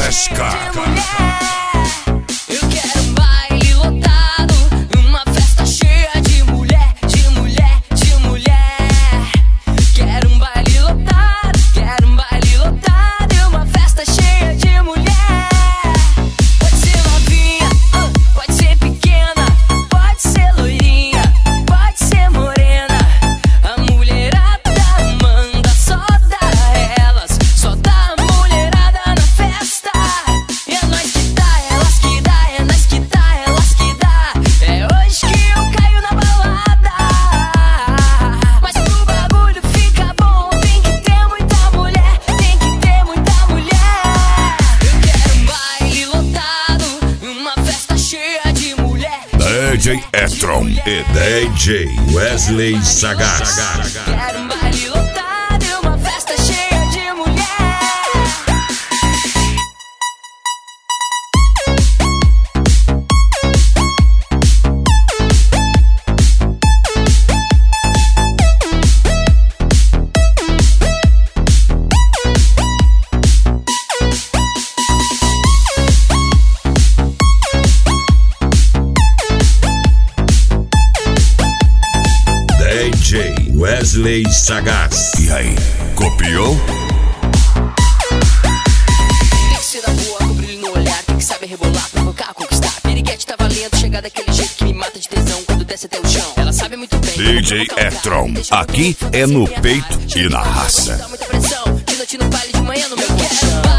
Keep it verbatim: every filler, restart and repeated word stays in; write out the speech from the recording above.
Fresca. Eu quero um baile lotado, uma festa cheia de mulher, de mulher, de mulher. Quero um baile lotado, quero um baile lotado e uma festa cheia de mulher. Pode ser novinha, pode ser pequena, pode ser loirinha, pode ser morena. A mulherada manda, só dá elas, só dá a mulherada na festa. E é nós que dá, elas que dá, é nós que dá, elas que dá. É hoje que eu caio na balada. Mas pro bagulho fica bom, tem que ter muita mulher, tem que ter muita mulher. Eu quero um baile lotado, uma festa cheia de mulher. D J Etron e D J Wesley Sagaz. Quero um baile lotado e uma festa cheia de mulher. D J Wesley Sagaz. E aí, copiou? Tem que ser da boa, com brilho no olhar, tem que saber rebolar, provocar, conquistar. Piriguete tá valendo, chegar daquele jeito que me mata de tesão quando desce até o chão. Ela sabe muito bem. D J Etron, aqui é no peito e na raça. Dá muita pressão, de noite no baile, de manhã no meu colchão.